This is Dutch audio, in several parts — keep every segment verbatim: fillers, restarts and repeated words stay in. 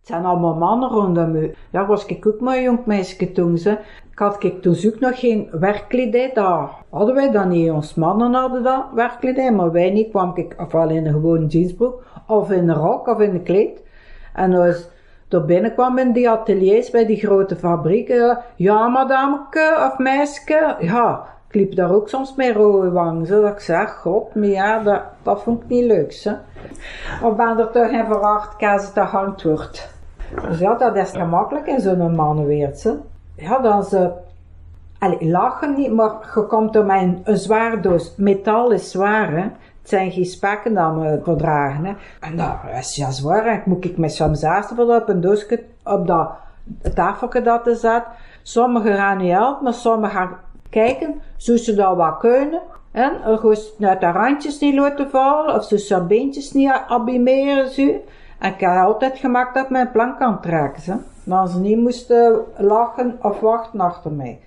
zijn allemaal mannen rondom me. Ja, was ik ook maar een jong meisje toen. Ze. Ik had ik toen ook nog geen werkkledij. Daar hadden wij dat niet. Ons mannen hadden dat werkkledij, maar wij niet. Kwam ik ofwel in een gewone jeansbroek, of in een rok, of in een kleed. En als er binnenkwam in die ateliers bij die grote fabrieken. Ja, madameke of meisje. Ja, ik liep daar ook soms met rode wang. Zo dat ik zeg, god, maar ja, dat, dat vond ik niet leuk. Zo. Of ben er toch even verwacht, kaas dat antwoord. Dus ja, dat is gemakkelijk in zo'n mannenwereld. Zo. Ja, dan ze, allee, lachen niet, maar je komt er met een, een zware doos. Metaal is zwaar, hè. Het zijn geen spekken dat we verdragen, hè. En dat is ja zwaar, hè. Moet ik met soms eerst op een doosje, op dat tafeltje dat er zat. Sommigen gaan niet helpen, maar sommigen gaan kijken, zo ze dat wat kunnen. En er goed uit de randjes niet laten vallen, of ze zijn beentjes niet abîmeren, zo. En ik heb altijd gemaakt dat ik mijn plan kan trekken, hè. Dat ze niet moesten lachen of wachten achter mij.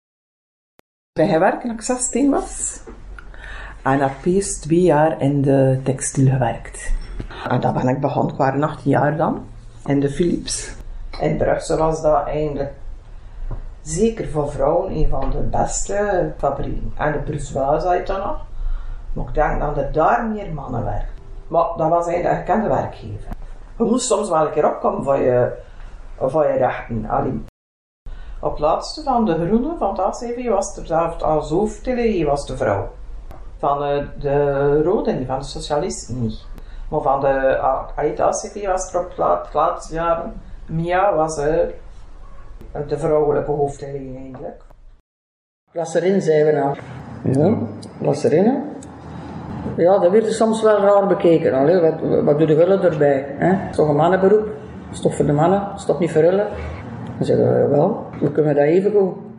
Ben je werken toen ik zestien was? En heb eerst twee jaar in de textiel gewerkt. En dan ben ik begonnen, ik was achttien jaar dan, in de Philips. In Brussel was dat eigenlijk, zeker voor vrouwen, een van de beste fabrieken. En de Bruxelles had je dan nog. Maar ik denk dat er daar meer mannen werken. Maar dat was eigenlijk een gekende werkgever. Je moest soms wel een keer opkomen voor je, voor je rechten. Allee. Op het laatste van de groene, van het A C V, was er zelfs als hoofdtelevisie was de vrouw. Van uh, de rode niet, van de socialisten niet. Maar van de, uh, het A C V was er op het laatste jaar, Mia was uh, de vrouwelijke hoofdtelevisie eigenlijk. Lasserin zijn we nou. Ja, Lasserin. Ja, dat werd soms wel raar bekeken. Allee. Wat, wat doe de willen erbij? Hè? Het is toch een mannenberoep? Het is toch voor de mannen? Het is toch niet voor hullen? Dan zeggen we, wel, we kunnen dat even goed.